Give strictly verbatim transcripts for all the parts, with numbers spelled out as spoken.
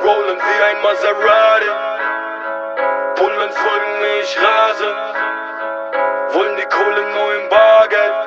rollen wie ein Maserati. Bullen folgen mir, ich rase. Wollen die Kohle nur im Bargeld.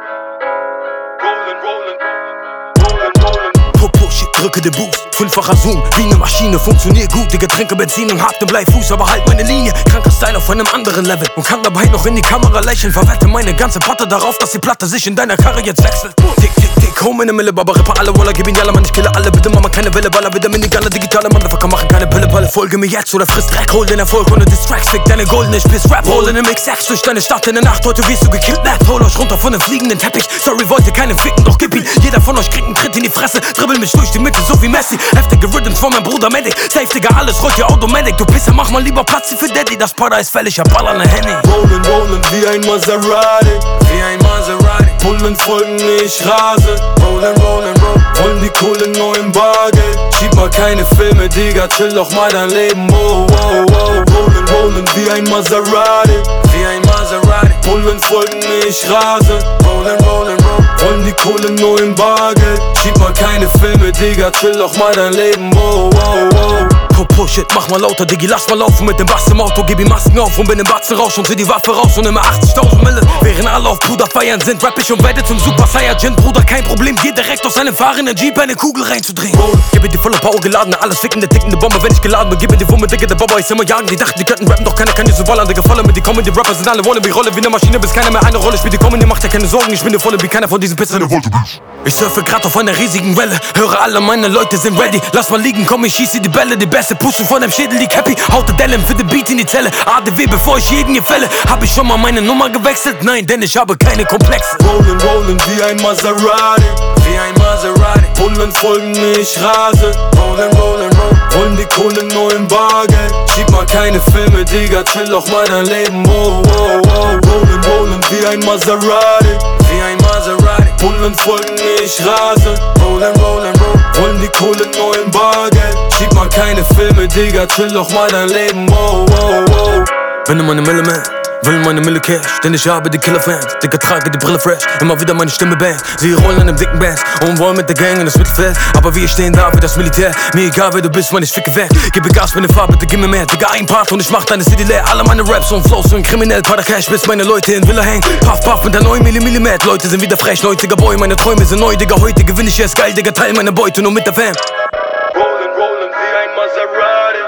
Rollen, rollen, rollen, rollen. Push, ich drücke den Boost, fünffacher Zoom, wie ne Maschine, funktioniert gut. Digga, trinke Benzin und hab den Bleifuß, aber halt meine Linie. Kranker Style auf einem anderen Level und kann dabei noch in die Kamera lächeln. Verwette meine ganze Platte darauf, dass die Platte sich in deiner Karre jetzt wechselt. Dick, dick, dick, home in der Mille, Baba, Ripper alle, Waller, gib ihn jalla, Mann, ich kille alle. Bitte Mama, keine Welle, Baller, wieder Minigale, digitale Motherfucker, machen keine Pille, Palle. Folge mir jetzt oder friss Dreck, hol den Erfolg ohne Distracks, fick deine goldene Spiss, Rap, hol in den Mix, Sex durch deine Stadt in der Nacht, heute wirst du gekidnappt. Hol euch runter von dem fliegenden Teppich, sorry, wollte keinen ficken, doch gib ihn. Jeder von euch kriegt einen Tritt in die Fresse, dribbel mich durch die Mitte, so wie Messi. Heftige Rhythms von meinem Bruder Medic, safe, Digga, alles rollt hier Automatic. Du Pisser, mach mal lieber Platz hier für Daddy, das Pada ist fällig, hab Baller ne Henny. Rollen, rollen wie ein Maserati, wie ein Maserati. Bullen folgen mir, ich rase. Rollen, rollen, rollen. Wollen die Kohle nur im Bargeld. Schieb mal keine Filme, Digga, chill doch mal dein Leben. Wow, wow, wow. Rollen, rollen wie ein Maserati, wie ein Maserati. Bullen folgen mir, ich rase. Rollen, rollen, rollen. Wollen die Kohle nur im Bargeld. Schieb mal keine Filme, Digga, chill doch mal dein Leben. Wow, wow, wow. Push it, mach mal lauter, Diggi, lass mal laufen mit dem Bass im Auto. Gib ihm Masken auf und bin im Batzenrausch und zieh die Waffe raus und immer achtzigtausend Mille. Während alle auf Bruder feiern sind, rapp ich und werde zum Super Saiyajin. Bruder, kein Problem, geh direkt aus einem fahrenden Jeep eine Kugel reinzudrehen. Gib mir die volle Power geladene, alles fickende, tickende Bombe, wenn ich geladen bin. Gib mir die Wumme, Digga, der Baba ist immer jagen. Die dachten, die könnten rappen, doch keiner kann dir so ballern. Digga, voller mit die kommen, die Rapper sind alle wollen wie Rolle wie ne Maschine, bis keiner mehr eine Rolle spielt. Die kommen, ihr macht ja keine Sorgen, ich bin der volle wie keiner von diesen Pizzen. Ich surfe grad auf einer riesigen Welle, höre alle meine Leute sind ready. Lass mal liegen, komm, ich schieße die Bälle, die beste Puschen von dem Schädel, die Cappy. Haut der Dellen für den Beat in die Zelle. A D W, bevor ich jeden gefälle. Hab ich schon mal meine Nummer gewechselt? Nein, denn ich habe keine Komplexe. Rollen, rollen wie ein Maserati, wie ein Maserati. Bullen folgen mir, ich rase. Rollen, rollen, rollen. Wollen die Kohle nur im Bargeld. Schieb mal keine Filme, Digga, chill doch mal dein Leben. Wow, wow, wow. Rollen, rollen wie ein Maserati, wie ein Maserati. Bullen folgen mir, ich rase. Rollen, rollen, rollen. Wollen die Kohle nur im Bargeld. Schieb mal keine Filme, Digga, chill doch mal dein Leben. Wow, wow, wow. Wenn du meine Mille mehr, will meine Mille Cash, denn ich habe die Killer-Fans. Digga, trage die Brille fresh, immer wieder meine Stimme bang. Sie rollen an dem dicken Bass und wollen mit der Gang in das Mittelfeld. Aber wir stehen da wie das Militär, mir egal wer du bist, man, ich ficke weg. Gib Gas mit der Farbe, bitte gib mir mehr. Digga, ein Part und ich mach deine City leer. Alle meine Raps und Flows sind kriminell, Pada Cash, bis meine Leute in Villa hängen. Puff, puff mit der neuen Millimeter. Leute sind wieder frech, neunziger Boy, meine Träume sind neu. Digga, heute gewinn ich erst geil, Digga, teil meine Beute nur mit der Fam. Rollen, rollen wie ein Maserati,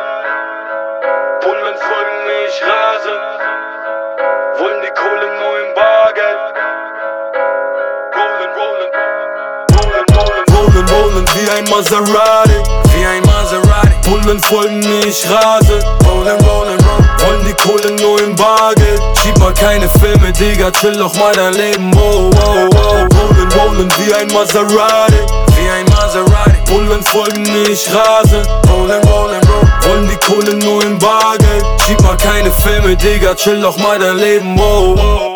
Bullen folgen mir, ich rase. Wollen die Kohle nur im Bargeld. Rollen, rollen, rollen, rollen, rollen, rollen wie ein Maserati, wie ein Maserati. Bullen folgen mir, ich rase. Rollen, rollen, rollen. Wollen die Kohle nur im Bargeld. Schieb mal keine Filme, Digga, chill doch mal dein Leben. Wow, wow, wow. Rollen, rollen wie ein Maserati, wie ein Maserati. Bullen folgen mir, ich rase. Rollen, rollen, rollen. Wollen die Kohle nur im Bargeld. Schieb mal keine Filme, Digga, chill doch mal dein Leben. Wow, wow.